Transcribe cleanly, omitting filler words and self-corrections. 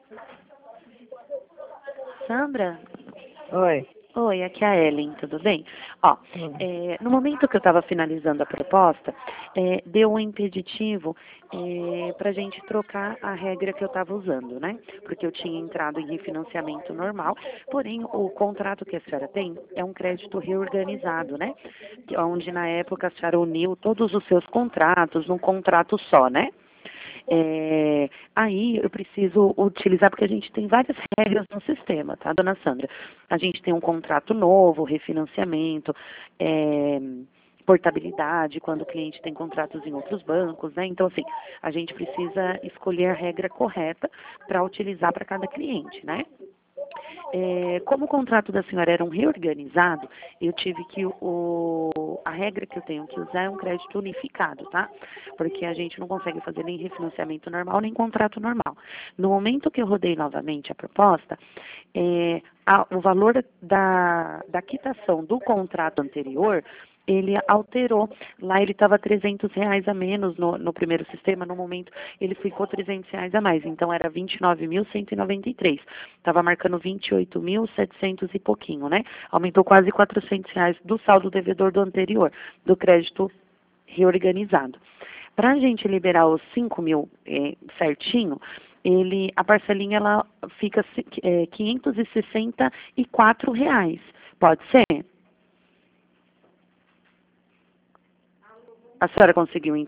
Sandra? Oi. Oi, aqui é a Ellen, tudo bem? Ó, no momento que eu estava finalizando a proposta, deu um impeditivo para a gente trocar a regra que eu estava usando, né? Porque eu tinha entrado em refinanciamento normal, porém o contrato que a senhora tem é um crédito reorganizado, né? Onde na época a senhora uniu todos os seus contratos num contrato só, né? Aí eu preciso utilizar, porque a gente tem várias regras no sistema, tá, dona Sandra? A gente tem um contrato novo, refinanciamento, portabilidade, quando o cliente tem contratos em outros bancos, né? Então, assim, a gente precisa escolher a regra correta para utilizar para cada cliente, né? Como o contrato da senhora era um reorganizado, eu tive que a regra que eu tenho que usar é um crédito unificado, tá? Porque a gente não consegue fazer nem refinanciamento normal, nem contrato normal. No momento que eu rodei novamente a proposta, o valor da quitação do contrato anterior, ele alterou. Lá ele estava R$ 300 a menos no primeiro sistema, no momento ele ficou R$ 300 a mais, então era 29.193. Estava marcando 28.700 e pouquinho, né? Aumentou quase R$ 400 do saldo devedor do anterior, do crédito reorganizado. Para a gente liberar os 5 mil certinho, a parcelinha ela fica R$ 564. Pode ser? A senhora conseguiu entender?